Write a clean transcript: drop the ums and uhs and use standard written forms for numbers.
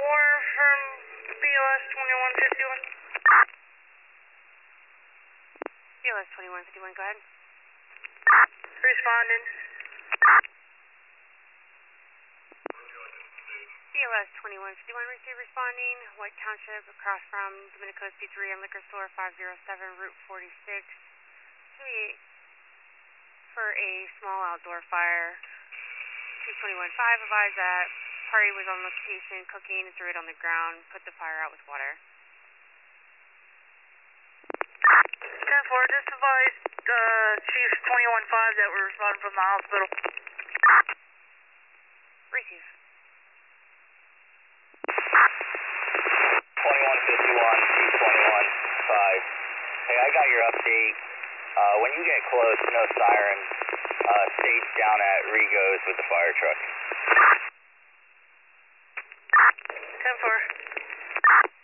from BOS 2151. BOS 2151, go ahead. Responding. BOS 2151, receive responding. White Township, across from Domenico's Pizzeria and Liquor Store, 507, Route 46. For a small outdoor fire. 221.5, advise that party was on location, cooking, threw it on the ground, put the fire out with water. 10-4, just advise Chief 21-5 that we're responding from the hospital. Receive. 2151, Chief 21-5. Hey, I got your update. When you get close, no sirens. Stage down at Rigo's with the fire truck. 10-4.